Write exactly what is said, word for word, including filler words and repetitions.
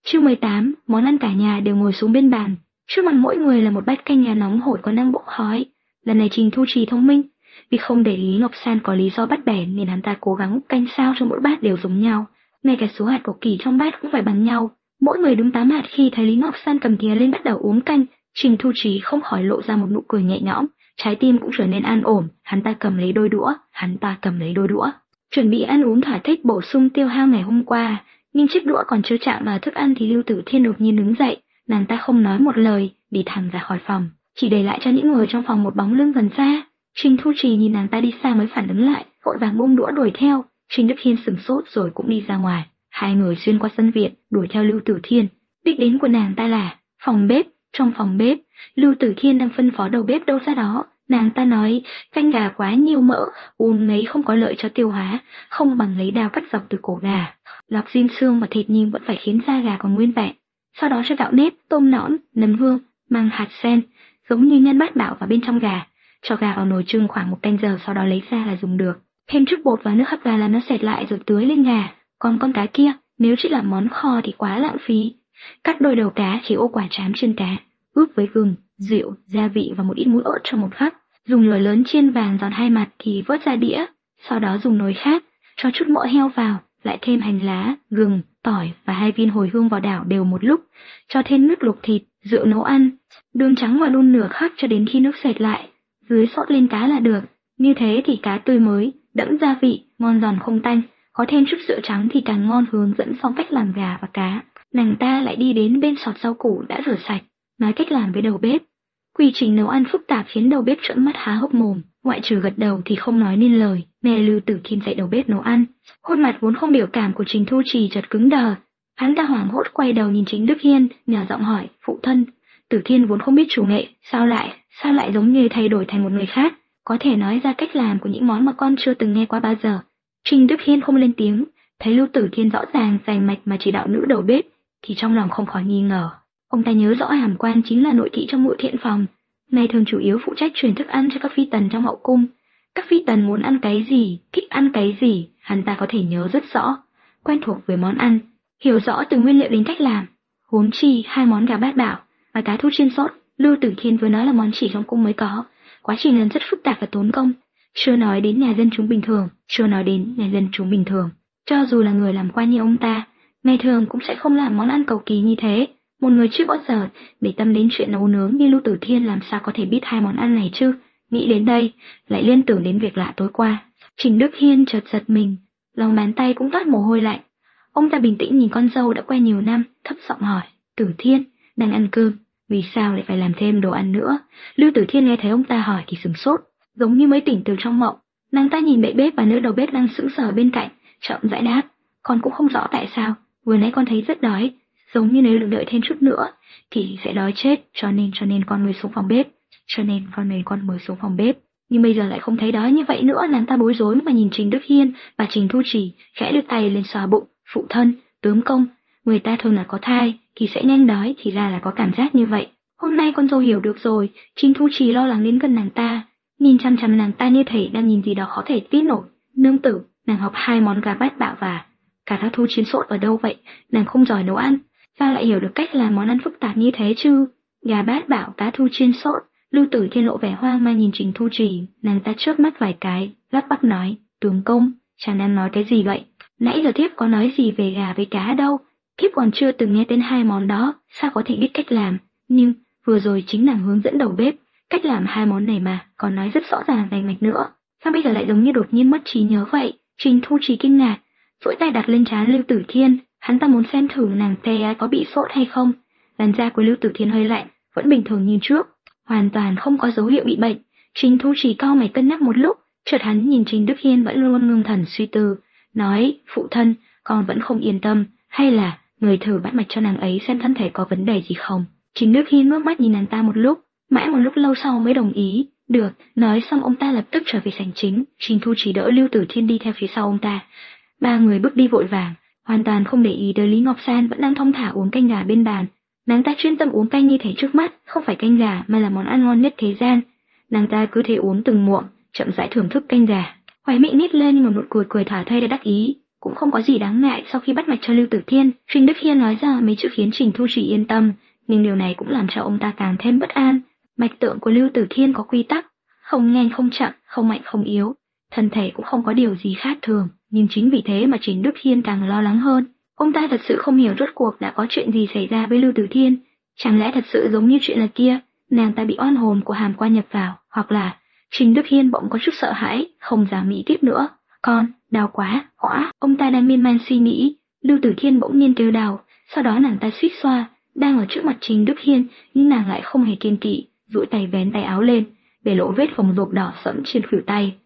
Chương mười tám, món ăn cả nhà đều ngồi xuống bên bàn. Trước mặt mỗi người là một bát canh gà nóng hổi còn đang bốc khói. Lần này Trình Thu Trì thông minh, vì không để Lý Ngọc San có lý do bắt bẻ nên hắn ta cố gắng múc canh sao cho mỗi bát đều giống nhau. Ngay cả số hạt của kỳ trong bát cũng phải bằng nhau. Mỗi người đúng tám hạt. Khi thấy Lý Ngọc San cầm thìa lên bắt đầu uống canh, Trình Thu Trì không khỏi lộ ra một nụ cười nhẹ nhõm, trái tim cũng trở nên an ổn. Hắn ta cầm lấy đôi đũa, hắn ta cầm lấy đôi đũa, chuẩn bị ăn uống thỏa thích bổ sung tiêu hao ngày hôm qua. Nhưng chiếc đũa còn chưa chạm vào thức ăn thì Lưu Tử Thiên đột nhiên đứng dậy, nàng ta không nói một lời, đi thẳng ra khỏi phòng, chỉ để lại cho những người trong phòng một bóng lưng gần xa. Trình Thu Trì nhìn nàng ta đi xa mới phản ứng lại, vội vàng buông đũa đuổi theo. Trình Đức Hiên sửng sốt rồi cũng đi ra ngoài. Hai người xuyên qua sân viện, đuổi theo Lưu Tử Thiên. Đích đến của nàng ta là phòng bếp. Trong phòng bếp, Lưu Tử Thiên đang phân phó đầu bếp đâu ra đó. Nàng ta nói, canh gà quá nhiều mỡ, uống mấy không có lợi cho tiêu hóa, không bằng lấy dao cắt dọc từ cổ gà, lọc rim xương và thịt nhưng vẫn phải khiến da gà còn nguyên vẹn. Sau đó cho gạo nếp, tôm nõn, nấm hương, măng hạt sen, giống như nhân bát bảo vào bên trong gà. Cho gà vào nồi chưng khoảng một canh giờ, sau đó lấy ra là dùng được. Thêm chút bột vào nước hấp gà là nó sệt lại rồi tưới lên gà. Còn con cá kia, nếu chỉ làm món kho thì quá lãng phí. Cắt đôi đầu cá, chỉ ô quả trám trên cá, ướp với gừng, rượu, gia vị và một ít muối ớt cho một khắc. Dùng lửa lớn chiên vàng giòn hai mặt thì vớt ra đĩa. Sau đó dùng nồi khác, cho chút mỡ heo vào, lại thêm hành lá, gừng, tỏi và hai viên hồi hương vào đảo đều một lúc. Cho thêm nước luộc thịt, rượu nấu ăn, đường trắng vào đun nửa khắc cho đến khi nước sệt lại. Dưới sốt lên cá là được. Như thế thì cá tươi mới, đẫm gia vị, ngon giòn không tanh. Có thêm chút rượu trắng thì càng ngon. Hướng dẫn xong cách làm gà và cá, nàng ta lại đi đến bên sọt rau củ đã rửa sạch, nói cách làm với đầu bếp. Quy trình nấu ăn phức tạp khiến đầu bếp trợn mắt há hốc mồm, ngoại trừ gật đầu thì không nói nên lời. Nghe Lưu Tử Thiên dạy đầu bếp nấu ăn, khuôn mặt vốn không biểu cảm của Trình Thu Trì chợt cứng đờ. Hắn ta hoảng hốt quay đầu nhìn Trình Đức Hiên, nhỏ giọng hỏi, phụ thân, Tử Thiên vốn không biết chủ nghệ, sao lại, sao lại giống như thay đổi thành một người khác, có thể nói ra cách làm của những món mà con chưa từng nghe qua bao giờ. Trình Đức Hiên không lên tiếng, thấy Lưu Tử Thiên rõ ràng rành mạch mà chỉ đạo nữ đầu bếp, thì trong lòng không khỏi nghi ngờ. Ông ta nhớ rõ Hàm Quan chính là nội thị trong Ngự Thiện Phòng, nay thường chủ yếu phụ trách truyền thức ăn cho các phi tần trong hậu cung. Các phi tần muốn ăn cái gì, thích ăn cái gì, hắn ta có thể nhớ rất rõ, quen thuộc với món ăn, hiểu rõ từ nguyên liệu đến cách làm. Huống chi hai món gà bát bảo và cá thu chiên sốt, Lưu Tử Thiên vừa nói là món chỉ trong cung mới có, quá trình làm rất phức tạp và tốn công. Chưa nói đến nhà dân chúng bình thường, chưa nói đến nhà dân chúng bình thường, cho dù là người làm quan như ông ta, ngày thường cũng sẽ không làm món ăn cầu kỳ như thế. Một người chưa bao giờ để tâm đến chuyện nấu nướng như Lưu Tử Thiên làm sao có thể biết hai món ăn này chứ? Nghĩ đến đây, lại liên tưởng đến việc lạ tối qua. Trình Đức Hiên chợt giật mình, lòng bàn tay cũng toát mồ hôi lạnh. Ông ta bình tĩnh nhìn con dâu đã quen nhiều năm, thấp giọng hỏi, Tử Thiên, đang ăn cơm, vì sao lại phải làm thêm đồ ăn nữa? Lưu Tử Thiên nghe thấy ông ta hỏi thì sửng sốt, giống như mới tỉnh từ trong mộng. Nàng ta nhìn bệ bếp và nữ đầu bếp đang sững sờ bên cạnh, chậm rãi đáp, con cũng không rõ tại sao, vừa nãy con thấy rất đói, giống như nếu được đợi thêm chút nữa thì sẽ đói chết, cho nên cho nên con mới xuống phòng bếp, cho nên con nên con mới xuống phòng bếp. Nhưng bây giờ lại không thấy đói như vậy nữa. Nàng ta bối rối mà nhìn Trình Đức Hiên và Trình Thu Trì, khẽ đưa tay lên xoa bụng. Phụ thân, tướng công, người ta thường là có thai thì sẽ nhanh đói, thì ra là có cảm giác như vậy. Hôm nay con dâu hiểu được rồi. Trình Thu Trì lo lắng đến gần nàng ta, nhìn chăm chăm nàng ta như thể đang nhìn gì đó khó thể tin nổi. Nương tử, nàng học hai món gà bát bạo và cả cá thu chiên sốt ở đâu vậy? Nàng không giỏi nấu ăn, sao lại hiểu được cách làm món ăn phức tạp như thế chứ? Gà bát bảo, cá thu chiên sốt. Lưu Tử Thiên lộ vẻ hoang mang nhìn Trình Thu Trì, nàng ta chớp mắt vài cái, lắp bắp nói, tướng công, chàng đang nói cái gì vậy? Nãy giờ thiếp có nói gì về gà với cá đâu, thiếp còn chưa từng nghe tên hai món đó, sao có thể biết cách làm? Nhưng vừa rồi chính nàng hướng dẫn đầu bếp cách làm hai món này mà, còn nói rất rõ ràng rành mạch nữa, sao bây giờ lại giống như đột nhiên mất trí nhớ vậy? Trình Thu Trì kinh ngạc, vội tay đặt lên trán Lưu Tử Thiên, hắn ta muốn xem thử nàng ta có bị sốt hay không. Làn da của Lưu Tử Thiên hơi lạnh, vẫn bình thường như trước, hoàn toàn không có dấu hiệu bị bệnh. Trình Thu Trì cau mày cân nhắc một lúc, chợt hắn nhìn Trình Đức Hiên vẫn luôn ngưng thần suy tư, nói, phụ thân, con vẫn không yên tâm, hay là người thử bắt mạch cho nàng ấy xem thân thể có vấn đề gì không? Trình Đức Hiên ngước mắt nhìn nàng ta một lúc, mãi một lúc lâu sau mới đồng ý. Được. Nói xong ông ta lập tức trở về sảnh chính. Trình Thu Trì đỡ Lưu Tử Thiên đi theo phía sau ông ta. Ba người bước đi vội vàng, hoàn toàn không để ý tới Lý Ngọc San vẫn đang thong thả uống canh gà bên bàn. Nàng ta chuyên tâm uống canh như thế trước mắt, không phải canh gà mà là món ăn ngon nhất thế gian. Nàng ta cứ thế uống từng muỗng, chậm rãi thưởng thức canh gà, khóe miệng nít lên như một nụ cười cười thả thây đã đắc ý. cũng không có gì đáng ngại. Sau khi bắt mạch cho Lưu Tử Thiên, Trình Đức Hiên nói ra mấy chữ khiến Trình Thu Trì yên tâm, nhưng điều này cũng làm cho ông ta càng thêm bất an. Mạch tượng của Lưu Tử Thiên có quy tắc, không nhanh không chậm, không mạnh không yếu, thân thể cũng không có điều gì khác thường, nhưng chính vì thế mà Trình Đức Hiên càng lo lắng hơn. Ông ta thật sự không hiểu rốt cuộc đã có chuyện gì xảy ra với Lưu Tử Thiên, chẳng lẽ thật sự giống như chuyện là kia, nàng ta bị oan hồn của Hàm Quan nhập vào, hoặc là Trình Đức Hiên bỗng có chút sợ hãi, không dám nghĩ tiếp nữa. Con, đau quá, hỏa, ông ta đang miên man suy nghĩ, Lưu Tử Thiên bỗng nhiên kêu đau, sau đó nàng ta suýt xoa, đang ở trước mặt Trình Đức Hiên, nhưng nàng lại không hề kiêng kỵ, duỗi tay vén tay áo lên, để lộ vết phồng rộp đỏ sẫm trên khuỷu tay.